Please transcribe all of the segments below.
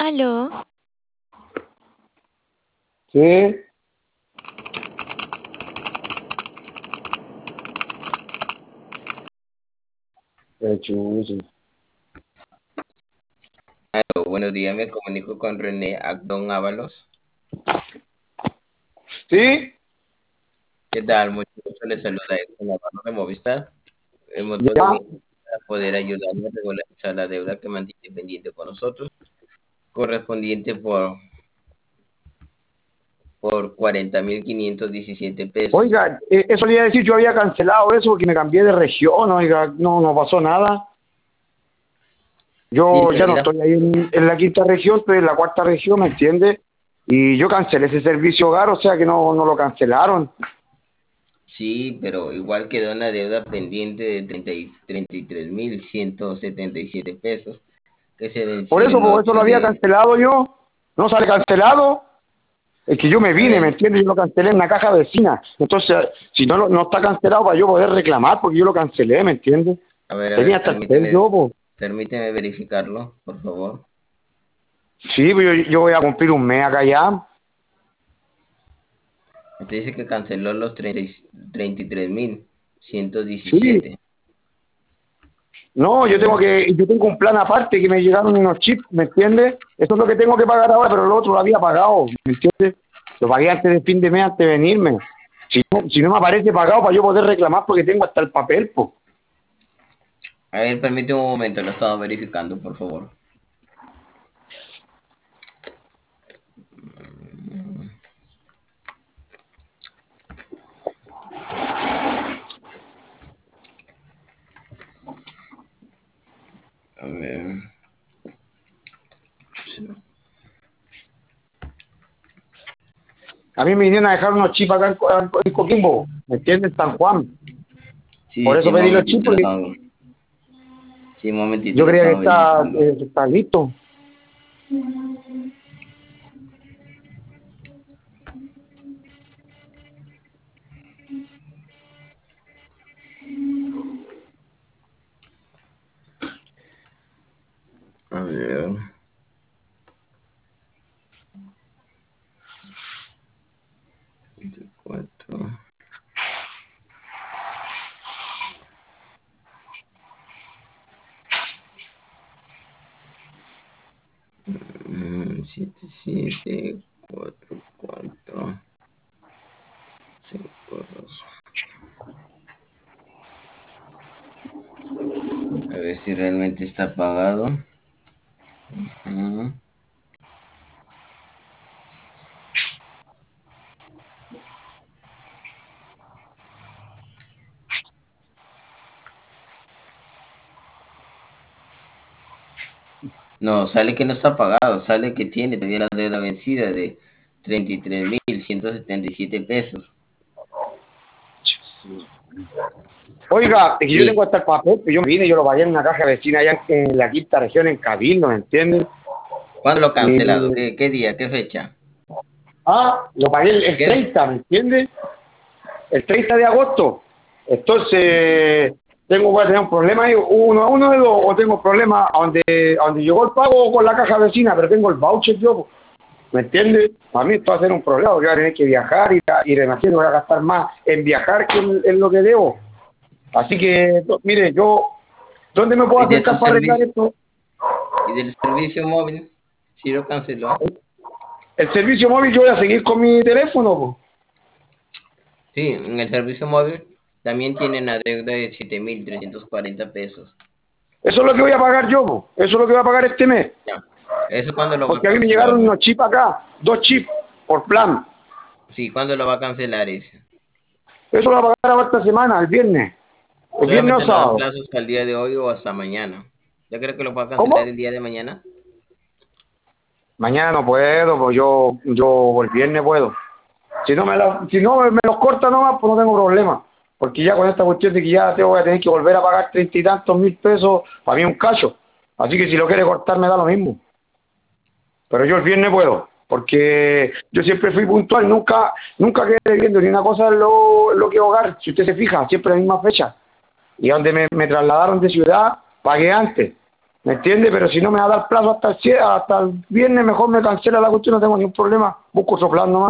Aló, Sí, chuzo. Buenos días, me comunico con René Agdón Ábalos. Sí, ¿Qué tal? Mucho gusto, le saluda Edson Navarro de Movistar. El motivo de mi ya. para poder ayudarme a regularizar la deuda que mantiene pendiente con nosotros, correspondiente por 40.517 pesos. Oiga, eso le iba a decir, yo había cancelado eso porque me cambié de región, oiga, no pasó nada. Sí, Yo pero ya no mira, estoy ahí en la quinta región, estoy en la cuarta región, ¿me entiende? Y yo cancelé ese servicio hogar, o sea que no lo cancelaron. sí, pero igual quedó una deuda pendiente de 33.177 pesos que se Por venció eso, el por eso lo 8 había de... cancelado yo. No sale cancelado. Es que yo me A vine, ¿me ver, entiende? Yo lo cancelé en una caja vecina. Entonces, si no está cancelado para yo poder reclamar, porque yo lo cancelé, ¿me entiende? a Tenía ver, hasta el papel yo, po. permíteme verificarlo, por favor. Sí, pues yo voy a cumplir un mes acá ya. Usted dice que canceló los 33.117. Sí, no, A ver, yo tengo un plan aparte que me llegaron unos chips, ¿me entiendes? Eso es lo que tengo que pagar ahora, pero lo otro lo había pagado, ¿me entiendes? Lo pagué antes del fin de mes, antes de venirme. Si no me aparece pagado para yo poder reclamar porque tengo hasta el papel, pues. permíteme un momento, lo estaba verificando, por favor. A ver, A mí me vinieron a dejar unos chips acá en Coquimbo, ¿me entiendes? San Juan. sí, Por sí, eso un pedí los chips momentito, porque sí, un momentito, yo lo creía estaba verificando. que está listo. A ver, 24. 774452. A ver si realmente está pagado. Ujú. No, sale que no está pagado, sale que tiene todavía la deuda vencida de 33.177 pesos. Oiga, es que yo tengo Sí, hasta el papel, que yo me vine, yo lo pagué en una caja vecina allá en la quinta región, en Cabildo, ¿me entiendes? ¿cuándo lo ha cancelado? Y, ¿Qué día? ¿Qué fecha? lo pagué el ¿Qué? 30, ¿me entiendes? El 30 de agosto. Entonces, voy a tener un problema ahí, uno de dos, o tengo problemas a donde llegó el pago con la caja vecina, pero tengo el voucher yo, ¿me entiendes? A mí esto va a ser un problema, porque voy a tener que viajar y demasiado voy a gastar más en viajar que en lo que debo. Así que, mire, ¿dónde me puedo ¿Y de tu acercar para arreglar servicio? esto? ¿Y del servicio móvil? ¿Sí lo canceló? El servicio móvil yo voy a seguir con mi teléfono, po. Sí, en el servicio móvil también tienen una deuda de 7.340 pesos. Eso es lo que voy a pagar yo, po. Eso es lo que voy a pagar este mes. Ya. ¿Eso cuándo lo va a Porque a mí me cancelar? llegaron unos chips acá, 2 chips por plan. Sí, ¿cuándo lo va a cancelar ese? Eso lo voy a pagar ahora esta semana, el viernes o Solamente nos dan sábado. plazos hasta el día de hoy o hasta mañana. ¿Ya creo que lo va a cancelar ¿Cómo? el día de mañana? Mañana no puedo, pues yo el viernes puedo. Si no me los corta nomás, pues no tengo problema. Porque ya con esta cuestión de que ya te voy a tener que volver a pagar 30 y tantos mil pesos, para mí es un cacho. Así que si lo quiere cortar me da lo mismo. Pero yo el viernes puedo, porque yo siempre fui puntual, nunca quedé viendo ni una cosa en lo que hogar. Si usted se fija, siempre la misma fecha. Y donde me trasladaron de ciudad, pagué antes. ¿Me entiende? Pero si no me va a dar plazo hasta el viernes, mejor me cancela la cuestión, no tengo ningún problema. Busco otro plan nomás.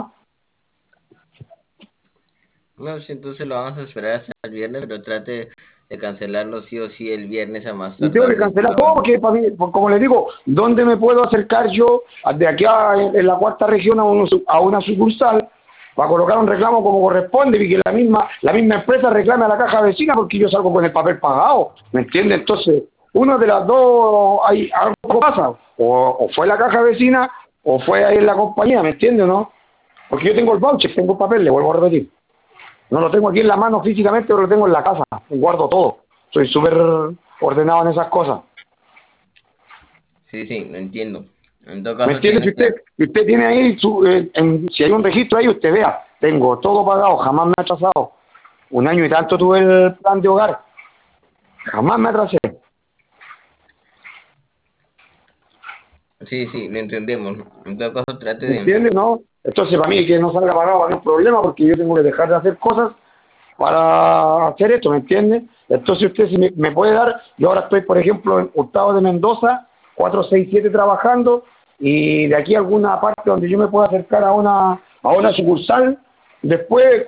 No, sí, entonces lo vamos a esperar hasta el viernes, pero trate de cancelarlo sí o sí el viernes a más Y tengo tardar que del cancelar todo sábado. porque, para mí, como les digo, ¿dónde me puedo acercar yo de aquí en la cuarta región a una sucursal para colocar un reclamo como corresponde y que la misma empresa reclame a la caja vecina porque yo salgo con el papel pagado? ¿Me entiende? Entonces, una de las dos, hay algo pasa. O fue la caja vecina o fue ahí en la compañía, ¿me entiende o no? Porque yo tengo el voucher, tengo el papel, le vuelvo a repetir. No lo tengo aquí en la mano físicamente, pero lo tengo en la casa. Guardo todo. Soy súper ordenado en esas cosas. Sí, sí, lo entiendo. En todo ¿Me caso entiende? tiene que... Si usted tiene ahí, si hay un registro ahí, usted vea, tengo todo pagado, jamás me ha atrasado. Un año y tanto tuve el plan de hogar, jamás me atrasé. Sí, sí, lo entendemos. En todo caso trate ¿Me de... entiende? ¿No? Entonces, para mí, que no salga pagado no es un problema porque yo tengo que dejar de hacer cosas para hacer esto, ¿me entiende? Entonces, usted si me puede dar, yo ahora estoy, por ejemplo, en Hurtado de Mendoza, 467 trabajando, y de aquí a alguna parte donde yo me pueda acercar a una sucursal, después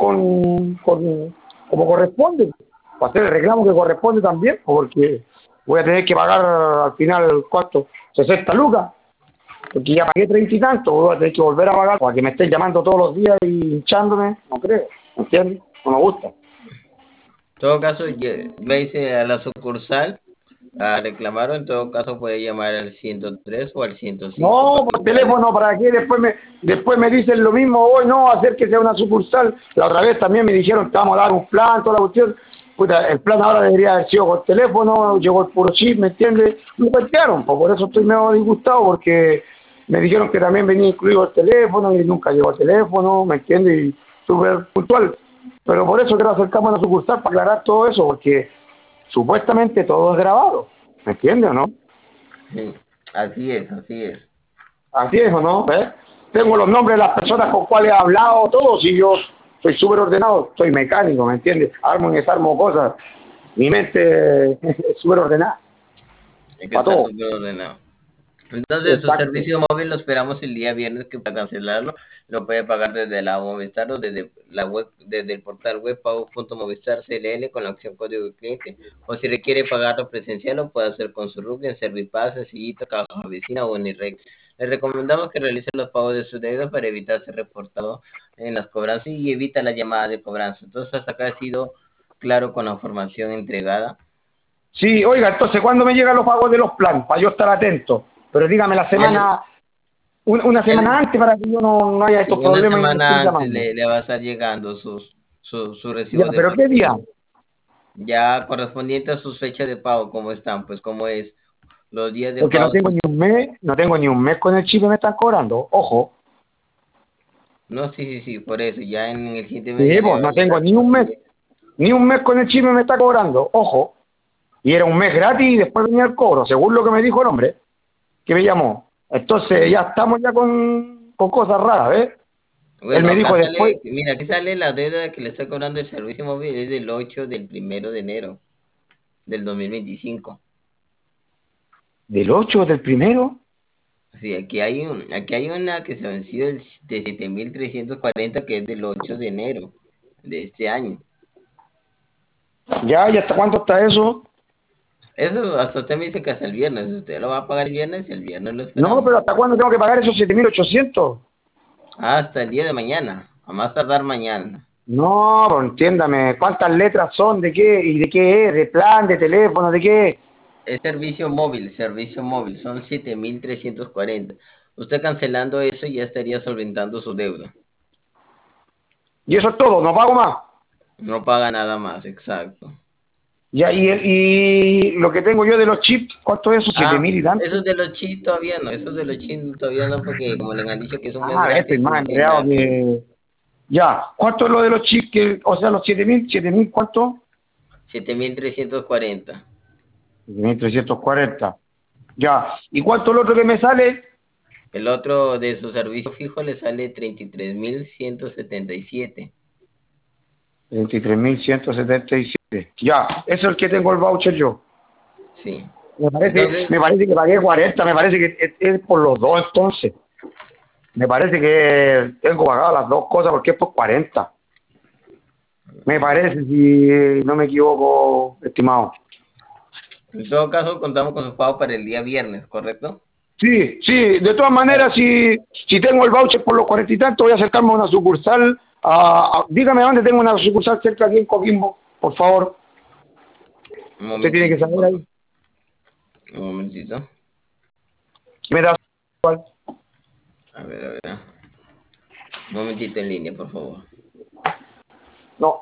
como corresponde, para hacer el reclamo que corresponde también, porque voy a tener que pagar al final, ¿cuánto? 60 lucas, porque ya pagué 30 y tanto, voy a tener que volver a pagar para que me estén llamando todos los días y hinchándome, no creo, ¿me entiendes? No me gusta. En todo caso, le dice a la sucursal a reclamar o en todo caso puede llamar al 103 o al 105 para No, que por pueda... teléfono, ¿para qué? Después me dicen lo mismo hoy, no, acérquese a una sucursal. La otra vez también me dijeron que vamos a dar un plan, toda la cuestión. Puta, el plan ahora debería haber sido por teléfono, llegó el puro chip, ¿me entiendes? Me cuentearon, pues por eso estoy medio disgustado, porque me dijeron que también venía incluido el teléfono y nunca llegó el teléfono, ¿me entiendes? Y súper puntual. Pero por eso quiero acercarme a una sucursal para aclarar todo eso, porque supuestamente todo es grabado, ¿me entiendes o no? Sí, así es, así es. Así es, ¿o no? ¿Ves? Tengo los nombres de las personas con cuales he hablado, todos, y yo soy súper ordenado, soy mecánico, ¿me entiendes? Armo y desarmo cosas. Mi mente es súper ordenada, Hay que para estar todo. súper ordenado. Entonces, su Exacto. servicio móvil lo esperamos el día viernes que para cancelarlo lo puede pagar desde la Movistar o desde la web, desde el portal web pago.movistar.cl con la opción código de cliente. O si requiere pagarlo presencial, lo puede hacer con su RUC en Servipaz, Sencillito, Caja Vecina o Unirex. Le recomendamos que realice los pagos de su deuda para evitar ser reportado en las cobranzas y evita las llamadas de cobranza. Entonces, hasta acá ha sido claro con la información entregada. Sí, oiga, entonces, ¿cuándo me llegan los pagos de los planes? Para yo estar atento. Pero dígame la Ya le, semana, una ya semana le- antes para que yo no haya estos Sí, una problemas y me semana estén antes llamando. le va a estar llegando su Ya, recibo de pero pago. ¿qué día? Ya correspondiente a sus fechas de pago, ¿cómo están? Pues cómo es los días de Porque no pago. tengo ni un mes, no tengo ni un mes con el chip y me están cobrando. Ojo. No, sí, sí, sí, por eso. Ya en el siguiente mes Sí, ya le pues va a no tengo llegar ni su un mes. recibo. Ni un mes con el chip me está cobrando. Ojo. Y era un mes gratis y después venía el cobro, según lo que me dijo el hombre que me llamó. Entonces ya estamos ya con cosas raras, ¿ves? Él Bueno, me acá dijo después, sale, mira, aquí sale la deuda que le está cobrando el servicio móvil es del 8 del 1 de enero del 2025. del 8 del primero, Sí, aquí hay una que se venció de 7.340 que es del 8 de enero de este año. ya, ¿y hasta cuánto está eso? Eso hasta usted me dice que hasta el viernes. Usted lo va a pagar el viernes y el viernes lo No, esperamos. pero ¿hasta cuándo tengo que pagar esos 7.800? Hasta el día de mañana. A más tardar mañana. No, pues entiéndame, ¿cuántas letras son? ¿De qué? ¿Y de qué es? ¿De plan? ¿De teléfono? ¿De qué? Es servicio móvil, servicio móvil. Son 7.340. Usted cancelando eso ya estaría solventando su deuda. Y eso es todo, no pago más. No paga nada más, exacto. Ya, y lo que tengo yo de los chips, ¿cuánto es eso? ¿Siete Ah, mil y tanto? esos de los chips todavía no. Esos de los chips todavía no porque como le han dicho que es un mes Ah, estoy gratis, más tiene que enredado esperar. que... Ya, ¿cuánto es lo de los chips? O sea, los 7.000 ¿cuánto? 7.340. 7.340. Ya. ¿Y cuánto es lo otro que me sale? El otro de su servicio fijo le sale 33.177. 23.177. Ya, eso es el que tengo el voucher yo. Sí. Entonces, me parece que pagué 40, me parece que es por los dos entonces. Me parece que tengo pagado las dos cosas porque es por 40. Me parece, si no me equivoco, estimado. en todo caso, contamos con su pago para el día viernes, ¿correcto? Sí, sí, de todas maneras, si tengo el voucher por los 40 y tanto, voy a acercarme a una sucursal. Dígame dónde tengo una sucursal cerca aquí en Coquimbo, por favor. Un Usted tiene que momentito, saber por favor. ahí. Un momentito. Me da igual. A ver, a ver. Un momentito en línea, por favor. No.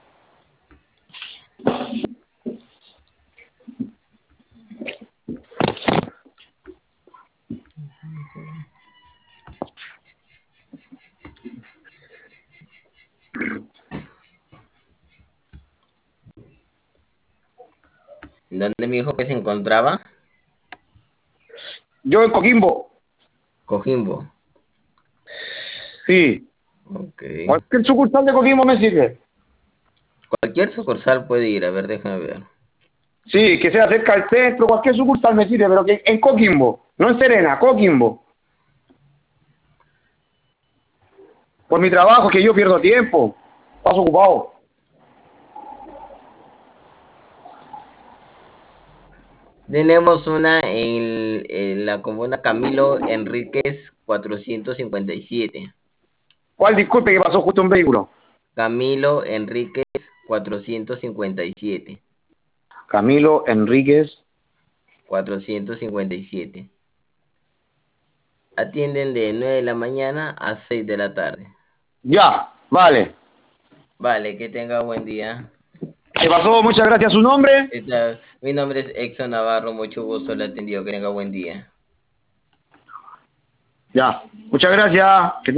¿Dónde me dijo que se encontraba? Yo en Coquimbo, Cojimbo. sí. Ok. Cualquier sucursal de Coquimbo me sirve. Cualquier sucursal puede ir. A ver, déjame ver. Sí, que sea cerca del centro, cualquier sucursal me sirve, pero que en Coquimbo, no en Serena, Coquimbo. Por mi trabajo, que yo pierdo tiempo. Paso ocupado. Tenemos una en la comuna Camilo Enríquez 457. ¿Cuál disculpe que pasó justo un vehículo? Camilo Enríquez 457. Camilo Enríquez. 457. Atienden de 9 de la mañana a 6 de la tarde. Ya, vale. Vale, que tenga buen día. ¿Qué pasó? Muchas gracias. ¿Su nombre? Mi nombre es Exxon Navarro, mucho gusto le atendió. Que tenga buen día. Ya. Muchas gracias. Que